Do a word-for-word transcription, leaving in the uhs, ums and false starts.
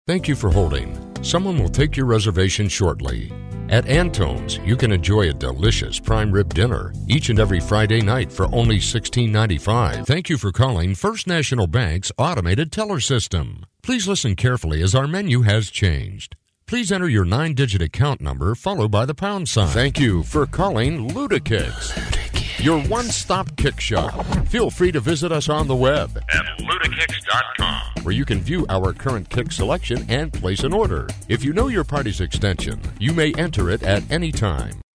Thank you for holding. Someone will take your reservation shortly. At Antone's, you can enjoy a delicious prime rib dinner each and every Friday night for only sixteen ninety-five. Thank you for calling First National Bank's automated teller system. Please listen carefully as our menu has changed. Please enter your nine-digit account number followed by the pound sign. Thank you for calling Ludakicks, your one-stop kick shop. Feel free to visit us on the web at ludakicks dot com, where you can view our current kick selection and place an order. If you know your party's extension, you may enter it at any time.